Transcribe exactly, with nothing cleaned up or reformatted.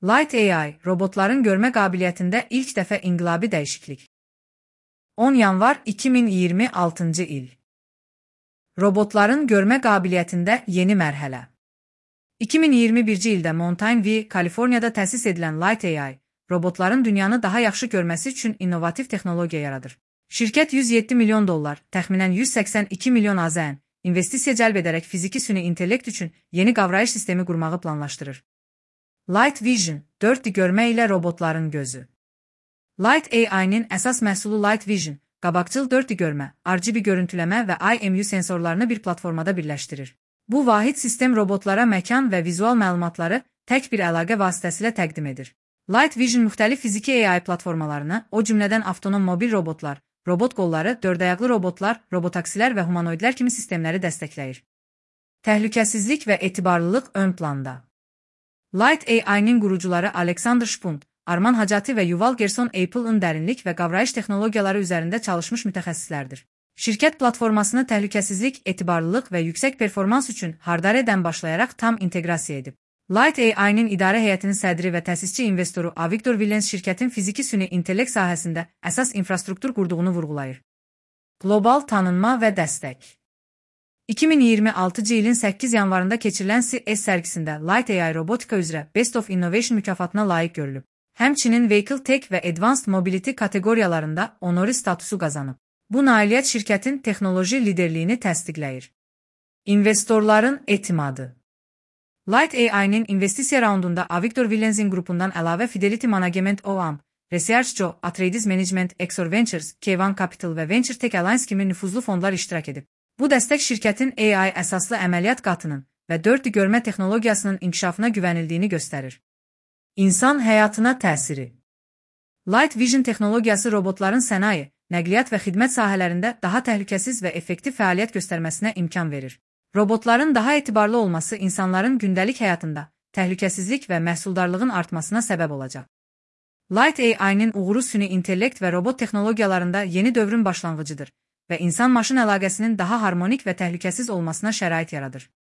Light A I, robotların görmə qabiliyyətində ilk dəfə inqilabi dəyişiklik. on yanvar iki min iyirmi altıncı il. Robotların görmə qabiliyyətində yeni mərhələ. iki min iyirmi birinci ildə Mountain View, Kaliforniyada təsis edilən Light A I, robotların dünyanı daha yaxşı görməsi üçün innovativ texnologiya yaradır. Şirkət yüz yeddi milyon dollar, təxminən yüz səksən iki milyon AZN, investisiya cəlb edərək fiziki süni intellekt üçün yeni qavrayış sistemi qurmağı planlaşdırır. Light Vision, dörd D görmə ilə robotların gözü. Light A I-nin əsas məhsulu Light Vision, qabaqcıl dörd D görmə, R G B görüntüləmə və I M U sensorlarını bir platformada birləşdirir. Bu vahid sistem robotlara məkan və vizual məlumatları tək bir əlaqə vasitəsilə təqdim edir. Light Vision müxtəlif fiziki A I platformalarını, o cümlədən avtonom mobil robotlar, robot qolları, dördayaqlı robotlar, robotaksilər və humanoidlər kimi sistemləri dəstəkləyir. Təhlükəsizlik və etibarlılıq ön planda. Light A I-nin qurucuları Alexander Shpunt, Arman Hacati və Yuval Gerson Apple'ın dərinlik və qavrayış texnologiyaları üzərində çalışmış mütəxəssislərdir. Şirkət platformasını təhlükəsizlik, etibarlılıq və yüksək performans üçün hardwaredən başlayaraq tam inteqrasiya edib. Light A I-nin idarə heyətinin sədri və təsisçi investoru Avigdor Willens şirkətin fiziki süni intellekt sahəsində əsas infrastruktur qurduğunu vurğulayır. Qlobal tanınma və dəstək. iki min iyirmi altıncı ilin səkkiz yanvarında keçirilən C E S sərgisində Light A I robotika üzrə Best of Innovation mükafatına layiq görülüb. Həmçinin Vehicle Tech və Advanced Mobility kateqoriyalarında honori statusu qazanıb. Bu nailiyyət şirkətin texnoloji liderliyini təsdiqləyir. İnvestorların etimadı. Light A I-nin investisiya raundunda Avigdor Willensin qrupundan əlavə Fidelity Management O A M, ResearchGo, Atreides Management, Exor Ventures, K bir Capital və Venture Tech Alliance kimi nüfuzlu fondlar iştirak edib. Bu dəstək şirkətin A I əsaslı əməliyyat qatının və dörd D görmə texnologiyasının inkişafına güvənildiyini göstərir. İnsan həyatına təsiri. Light Vision texnologiyası robotların sənaye, nəqliyyat və xidmət sahələrində daha təhlükəsiz və effektiv fəaliyyət göstərməsinə imkan verir. Robotların daha etibarlı olması insanların gündəlik həyatında təhlükəsizlik və məhsuldarlığın artmasına səbəb olacaq. Light A I-nin uğuru süni intellekt və robot texnologiyalarında yeni dövrün başlanğıcıdır və insan-maşın əlaqəsinin daha harmonik və təhlükəsiz olmasına şərait yaradır.